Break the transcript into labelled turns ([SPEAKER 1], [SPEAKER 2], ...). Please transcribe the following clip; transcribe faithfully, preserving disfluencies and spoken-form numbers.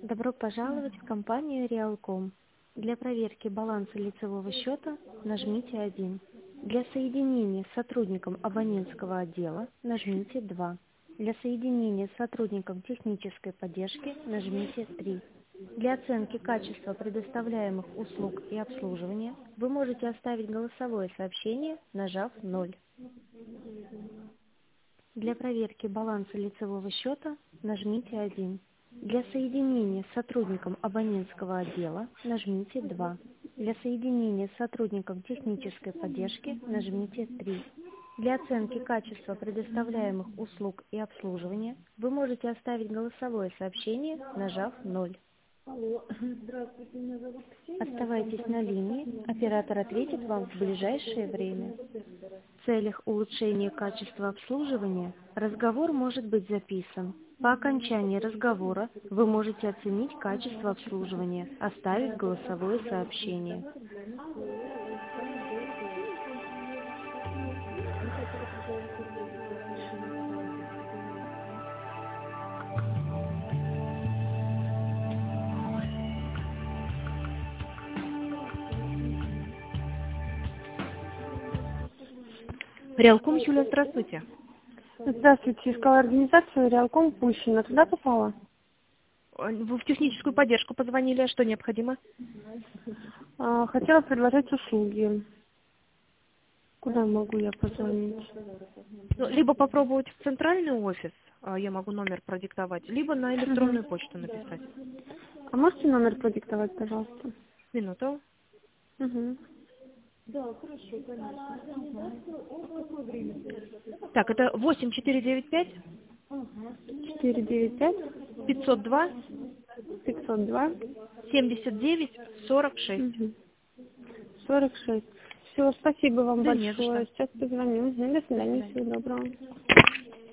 [SPEAKER 1] Добро пожаловать в компанию Realcom. Для проверки баланса лицевого счета нажмите один. Для соединения с сотрудником абонентского отдела нажмите два. Для соединения с сотрудником технической поддержки нажмите три. Для оценки качества предоставляемых услуг и обслуживания вы можете оставить голосовое сообщение, нажав ноль. Для проверки баланса лицевого счета нажмите один. Для соединения с сотрудником абонентского отдела нажмите два. Для соединения с сотрудником технической поддержки нажмите три. Для оценки качества предоставляемых услуг и обслуживания вы можете оставить голосовое сообщение, нажав ноль.
[SPEAKER 2] Алло, здравствуйте, меня зовут Ксения.
[SPEAKER 1] Оставайтесь на линии, оператор ответит вам в ближайшее время. В целях улучшения качества обслуживания разговор может быть записан. По окончании разговора вы можете оценить качество обслуживания, оставив голосовое сообщение.
[SPEAKER 3] Realcom, Юля, здравствуйте.
[SPEAKER 2] Здравствуйте, искала организацию Realcom Пущино. Туда попала?
[SPEAKER 3] Вы в техническую поддержку позвонили, а что необходимо?
[SPEAKER 2] А, хотела предложить услуги. Куда могу я позвонить?
[SPEAKER 3] Ну, либо попробовать в центральный офис, а, я могу номер продиктовать, либо на электронную
[SPEAKER 2] Угу.
[SPEAKER 3] почту написать.
[SPEAKER 2] А можете номер продиктовать, пожалуйста?
[SPEAKER 3] Минуту.
[SPEAKER 2] Угу.
[SPEAKER 3] Так, это восемь четыре девять пять
[SPEAKER 2] четыре девять пять
[SPEAKER 3] пятьсот два
[SPEAKER 2] пятьсот два
[SPEAKER 3] семьдесят девять сорок шесть.
[SPEAKER 2] угу. сорок шесть. Все, спасибо вам
[SPEAKER 3] Да не за
[SPEAKER 2] большое.
[SPEAKER 3] что.
[SPEAKER 2] Сейчас позвоню. До свидания,
[SPEAKER 3] До свидания.
[SPEAKER 2] всего доброго.